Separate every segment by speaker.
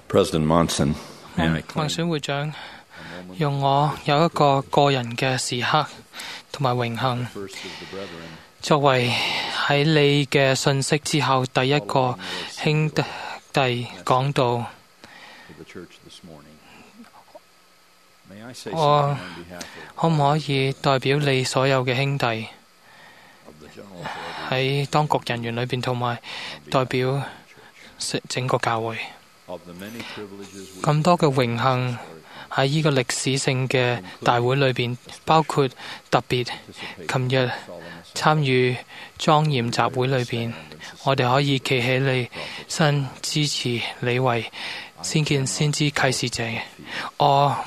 Speaker 1: President Monson,
Speaker 2: 民選會長，用我有一個個人嘅時刻同埋榮幸，作為喺你嘅信息之後第一個兄弟講道，我可唔可以代表你所有嘅兄弟喺當局人員裏邊，同埋代表整個教會咁多嘅榮幸喺呢個歷史性嘅大會裏邊，包括特別琴日參與莊嚴集會裏邊，我哋可以企起嚟身支持你為先見先知啟示者。我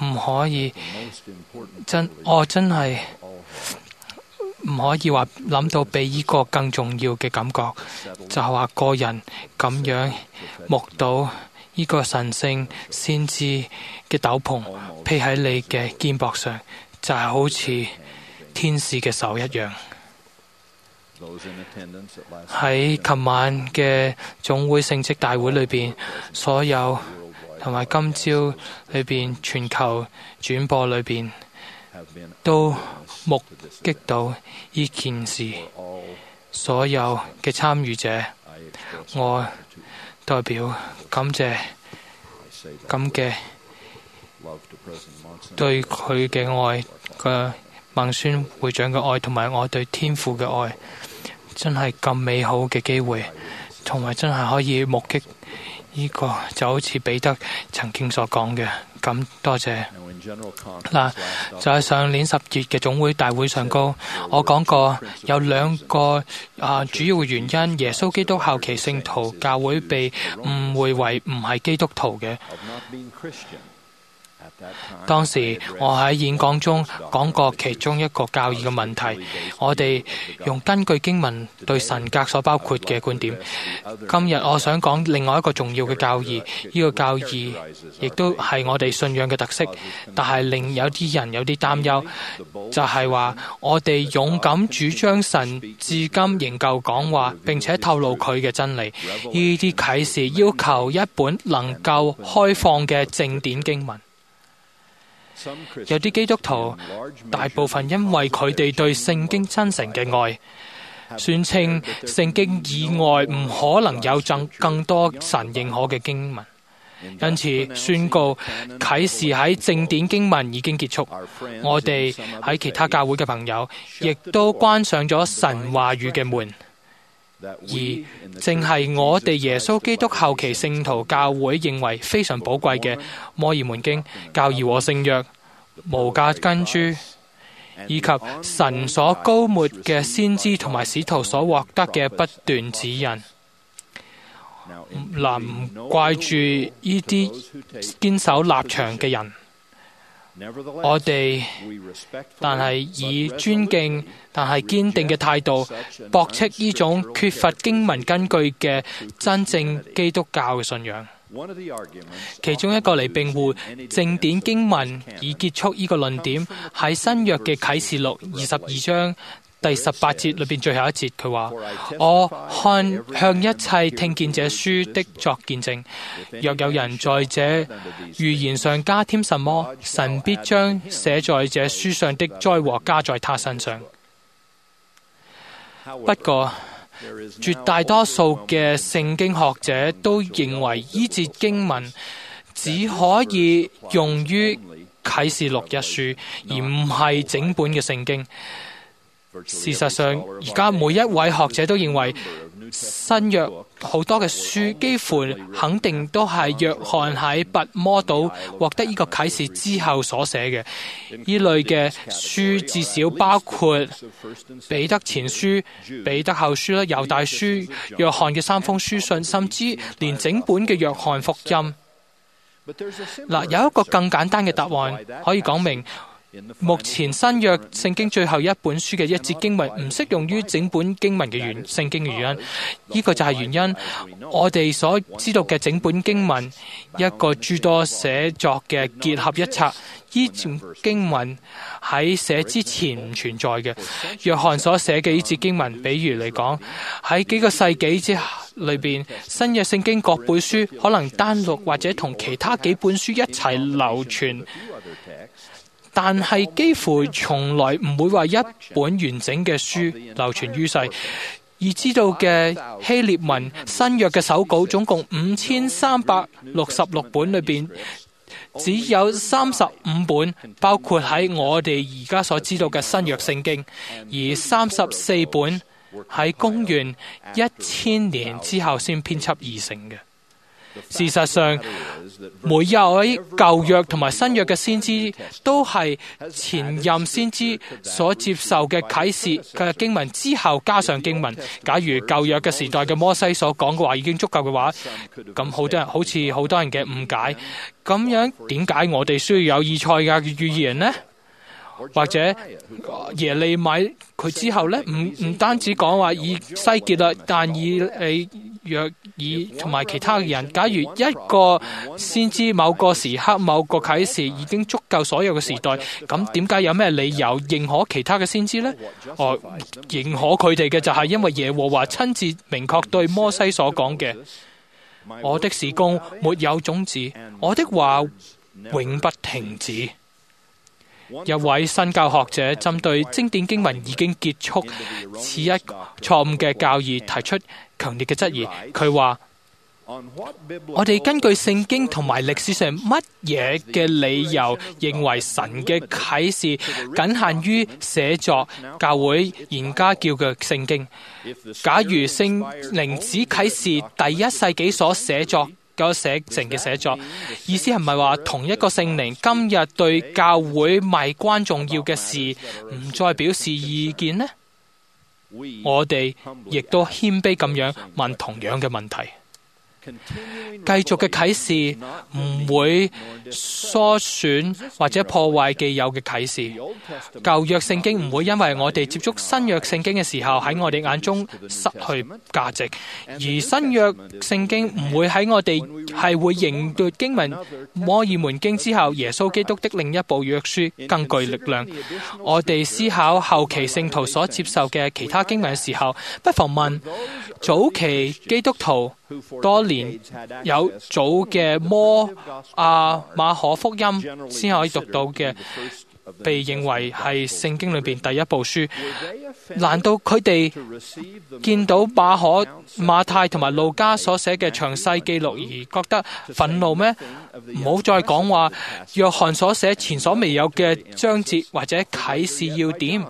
Speaker 2: 真係唔可以話諗到比呢個更重要嘅感覺，就係話個人咁樣目睹呢個神聖先知嘅斗篷披喺你嘅肩膊上，就係好似天使嘅手一樣。喺琴晚嘅總會聖職大會裏邊，所有同埋今朝裏邊全球轉播裏邊都目擊到呢件事。所有嘅參與者，我代表感謝咁嘅對佢嘅愛嘅孟孫會長嘅愛，同埋我對天父嘅愛，真係咁美好嘅機會，同埋真係可以目擊呢個就好似彼得曾經所講嘅。咁多謝嗱，就係上年10月嘅總會大會上高，我講過有2個主要嘅原因，耶穌基督後期聖徒教會被誤會為唔係基督徒嘅。當時我喺演講中講過其中一個教義嘅問題，我哋用根據經文對神格所包括嘅觀點。今日我想講另外一個重要嘅教義，呢個教義亦都係我哋信仰嘅特色，但係令有啲人有啲擔憂，就係話我哋勇敢主張神至今仍舊講話，並且透露佢嘅真理。呢啲啟示要求一本能夠開放嘅正典經文。有啲基督徒大部分因為佢哋對聖經真誠嘅愛，宣稱聖經以外唔可能有更多神認可嘅經文，因此宣告啟示喺正典經文已經結束。我哋喺其他教會嘅朋友亦都關上咗神話語嘅門，而正係我哋耶穌基督後期聖徒教會認為非常寶貴嘅摩爾門經、教義和聖約、無價根珠，以及神所膏抹嘅先知同埋使徒所獲得嘅不斷指引。唔怪住呢啲堅守立場嘅人，我哋但係以尊敬但係堅定嘅態度駁斥呢種缺乏經文根據嘅真正基督教嘅信仰。其中一個嚟辯護正典經文已結束呢個論點，喺新約嘅啟示錄22章第18節裏邊最後一節，佢話：我看向一切聽見這書的作見證，若有人在這預言上加添什麼，神必將寫在這書上的災禍加在他身上。不過絕大多數嘅聖經學者都認為呢節經文只可以用於啟示錄一書，而唔係整本嘅聖經。事實上，而家每一位學者都認為新約好多嘅書幾乎肯定都係約翰喺拔摩島獲得呢個啟示之後所寫嘅。呢類嘅書至少包括彼得前書、彼得後書啦、猶大書、約翰嘅3封書信，甚至連整本嘅約翰福音。有一個更簡單嘅答案可以講明目前新約聖經最後一本書嘅一節經文唔適用於整本經文嘅聖經嘅原因，呢個就係原因。我哋所知道嘅整本經文一個諸多寫作嘅結合一冊，呢節經文喺寫之前唔存在嘅。約翰所寫嘅呢節經文，比如嚟講喺幾個世紀之裏邊，新約聖經各本書可能單獨或者同其他幾本書一齊流傳。但係幾乎從來唔會話一本完整嘅書流傳於世。而知道嘅希臘文新約嘅手稿總共5366本裏邊，只有35本包括喺我哋而家所知道嘅新約聖經，而34本喺公元1000年之後先編輯而成嘅。事實上，每一位舊約同埋新約嘅先知都係前任先知所接受嘅啟示嘅經文之後加上經文。假如舊約嘅時代嘅摩西所講嘅話已經足夠嘅話，咁好多人好似好多人嘅誤解。咁樣點解我哋需要有以賽亞嘅預言呢？或者耶利米佢之後呢？唔單止講話以西結啦，但以約爾同埋其他嘅人，假如一個先知某個時刻某個啟示已經足夠所有嘅時代，咁點解有咩理由認可其他嘅先知呢？認可佢哋嘅就係因為耶和華親自明確對摩西所講嘅：我的事工沒有終止，我的話永不停止。一位新教學者針對經典經文已經結束此一錯誤嘅教義提出強烈嘅質疑。佢話：我哋根據聖經同埋歷史上乜嘢嘅理由認為神嘅啟示僅限於寫作教會現家叫嘅聖經？假如聖靈只啟示第一世紀所寫作寫成嘅寫作，意思係唔係話同一個聖靈今日對教會至關重要嘅事唔再表示意見呢？我哋亦都謙卑咁樣問同樣嘅問題。繼續嘅啟示唔會疏損或者破壞既有嘅啟示。舊約聖經唔會因為我哋接觸新約聖經嘅時候喺我哋眼中失去價值，而新約聖經唔會喺我哋係會認讀經文摩爾門經之後，耶穌基督的另一部約書更具力量。我哋思考後期聖徒所接受嘅其他經文嘅時候，不妨問早期基督徒多年有早嘅馬可福音先可以讀到嘅，被認為係聖經裏邊第一部書。難道佢哋見到馬太同埋路加所寫嘅詳細記錄而覺得憤怒咩？唔好再講話約翰所寫前所未有嘅章節或者啟示要點。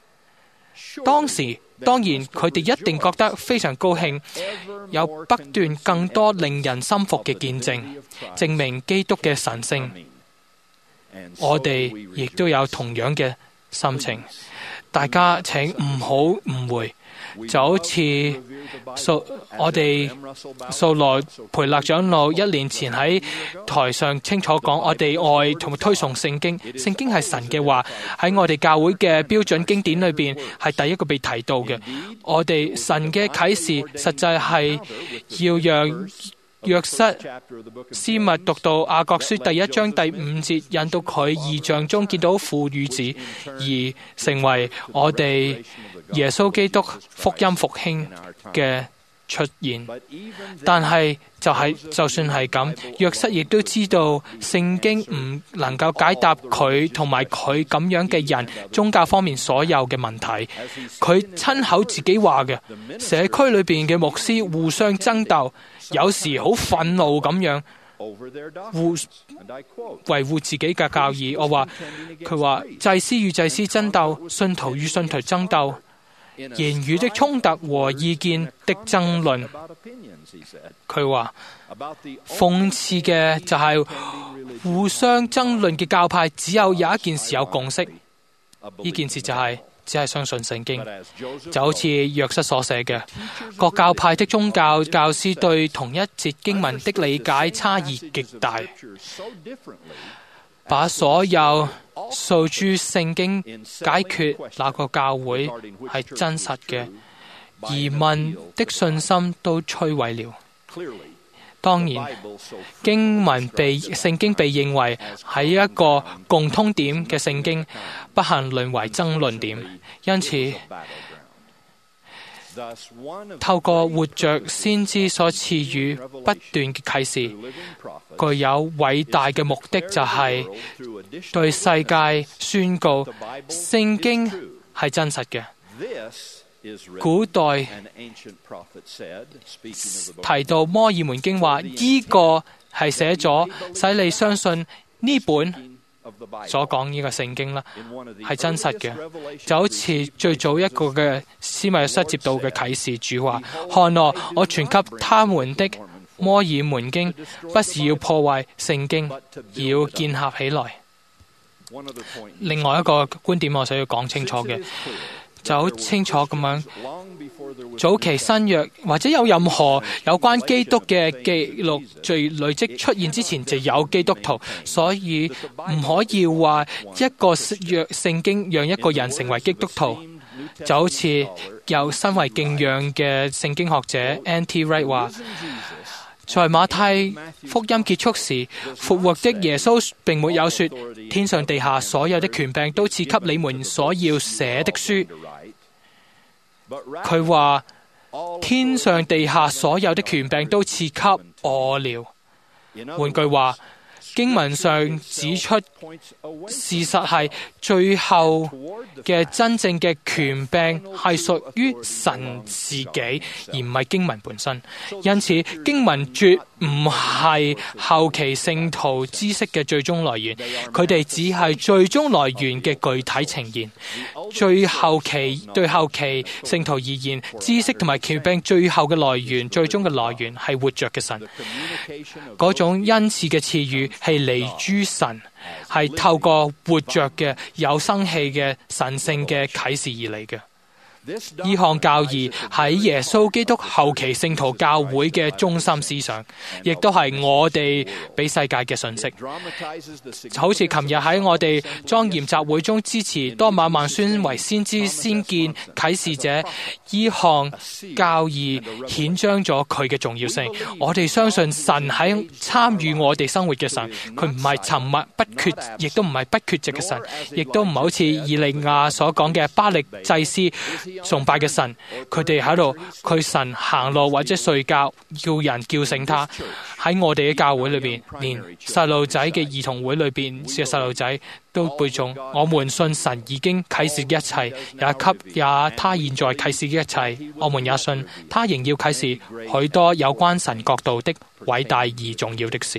Speaker 2: 當然，佢哋一定覺得非常高興，有不斷更多令人心服嘅見證，證明基督嘅神聖。我哋亦都有同樣嘅心情。大家請唔好誤會，就好似我哋掃羅培勒長老1年前喺台上清楚講，我哋愛同埋推崇聖經。聖經係神嘅話，喺我哋教會嘅標準經典裏邊係第一個被提到嘅。我哋神嘅啟示實際係要讓約瑟斯密讀到雅各書第1章第5節，引到佢異象中見到父與子，而成為我哋耶穌基督福音復興嘅出現。但係就算係咁，約瑟亦都知道聖經唔能夠解答佢同埋佢咁樣嘅人宗教方面所有嘅問題。佢親口自己話嘅，社區裏邊嘅牧師互相爭鬥，有時好憤怒咁樣維護自己嘅教義。佢話祭司與祭司爭鬥，信徒與信徒爭鬥，言語的衝突和意見的爭論。佢話諷刺嘅就係互相爭論嘅教派只有一件事有共識，呢件事就係只係相信聖經。就好似約瑟所寫嘅，各教派的宗教教師對同一節經文的理解差異極大。 把所有訴諸聖經解決那個教會係真實嘅疑問的信心都摧毀了。當然，聖經被認為係一個共通點嘅聖經，不幸淪為爭論點。因此，透過活着先知所賜予不斷嘅啟示，具有偉大嘅目的，就係對世界宣告聖經係真實嘅。古代提到摩爾門經話，呢個係寫咗使你相信呢本所講呢個聖經啦，係真實嘅。就好似最早一個嘅施米約瑟接到嘅啟示，主話：看哪，我傳給他們的摩爾門經，不是要破壞聖經，而要建立起來。另外一個觀點，我想要講清楚嘅，就好清楚咁樣，早期新約或者有任何有關基督嘅記錄累積出現之前，就有基督徒，所以唔可以話一個聖經讓一個人成為基督徒。就好似有身為敬仰嘅聖經學者 N.T. Wright 話，在馬太福音結束時，復活的耶穌並沒有說，天上地下所有的權柄都賜給你們所要寫的書。佢話天上地下所有的權柄都賜給我了。換句話，經文上指出，事實係最後嘅真正嘅權柄係屬於神自己，而唔係經文本身。因此，經文絕唔係後期聖徒知識嘅最終來源，佢哋只係最終來源嘅具體呈現。對後期聖徒而言，知識同埋權柄最後嘅來源、最終嘅來源係活着嘅神。嗰種恩賜嘅賜予係嚟於神，係透過活着嘅有生氣嘅神聖嘅啟示而嚟嘅。呢項教義喺耶穌基督後期聖徒教會嘅中心思想，亦都係我哋俾世界嘅信息。好似琴日喺我哋莊嚴集會中支持多馬曼宣為先知先見啟示者，呢項教義顯彰咗佢嘅重要性。我哋相信神喺參與我哋生活嘅神，佢唔係沉默不缺，亦都唔係不缺席嘅神，亦都唔係好似以利亞所講嘅巴力祭司崇拜嘅神，佢哋喺度，佢神行路或者睡覺，叫人叫醒他。喺我哋嘅教會裏邊，連細路仔嘅兒童會裏邊嘅細路仔都背誦：我們信神已經啟示一切，也他現在啟示一切。我們也信他仍要啟示許多有關神國度的偉大而重要的事。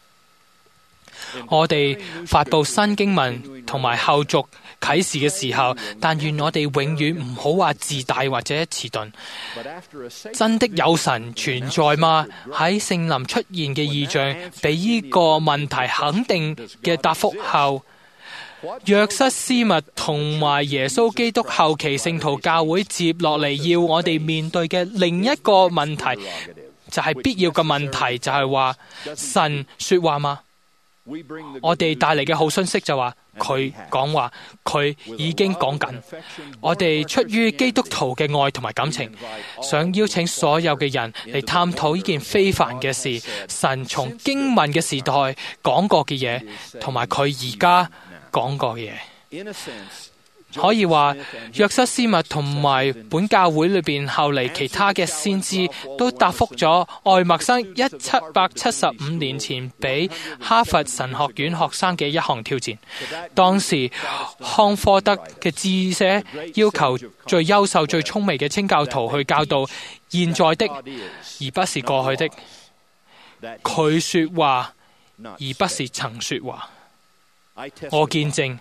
Speaker 2: 我哋發佈新經文同埋後續啟示嘅時候，但願我哋永遠唔好話自大或者遲鈍。真的有神存在嗎？喺聖靈出現嘅異象，俾呢個問題肯定嘅答覆後，約瑟斯密同埋耶穌基督後期聖徒教會接落嚟要我哋面對嘅另一個問題，就係必要嘅問題，就係話神說話嗎？我哋帶嚟嘅好信息就話佢講話，佢已經講緊。我哋出於基督徒嘅愛同埋感情，想邀請所有嘅人嚟探討呢件非凡嘅事，神從經文嘅時代講過嘅嘢，同埋佢而家講過嘅嘢。可以話，約瑟斯密同埋本教會裏邊後嚟其他嘅先知都答覆咗愛默生1775年前俾哈佛神學院學生嘅一項挑戰。當時康科德嘅智者要求最優秀、最聰明嘅清教徒去教導現在的，而不是過去的。佢說話，而不是曾說話。我見證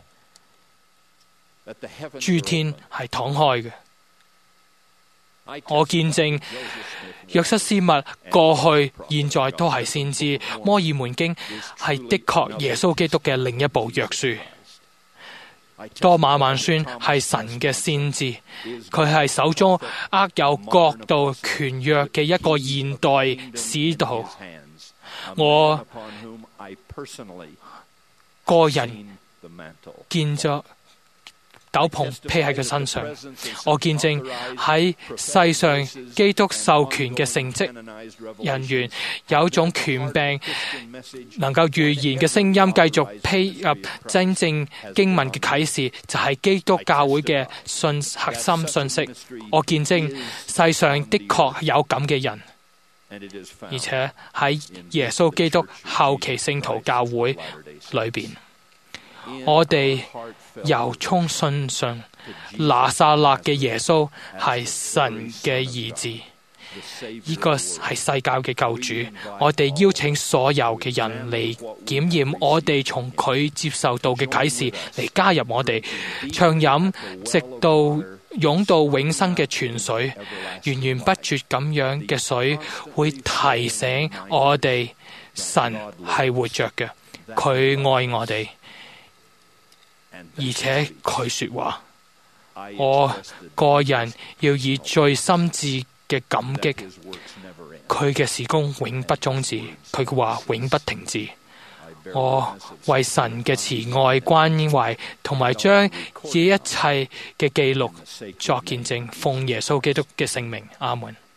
Speaker 2: 諸天係敞開嘅。我見證約瑟斯密過去、現在都係先知。摩爾門經係的確耶穌基督嘅另一部約書。多馬曼宣係神嘅先知，佢係手中握有國度權約嘅一個現代使徒。 個人見咗斗篷披喺佢身上。我見證喺世上基督授權嘅聖職人員有一種權柄，能夠預言嘅聲音繼續披入真正經文嘅啟示，就係基督教會嘅核心信息。我見證世上的確有咁嘅人，而且喺耶穌基督後期聖徒教會裏邊，我哋由衷信上拿撒勒嘅耶穌係神嘅兒子，呢個係世界嘅救主。我哋邀請所有嘅人嚟檢驗我哋從佢接受到嘅啟示，嚟加入我哋暢飲直到湧到永生嘅泉水，源源不絕咁樣嘅水會提醒我哋神係活着嘅，佢愛我哋，而且佢說話，我個人要以最深摯嘅感激佢嘅事工永不終止，佢嘅話永不停止。我為神嘅慈愛關懷同埋將這一切嘅記錄作見證，奉耶穌基督嘅聖名，阿門。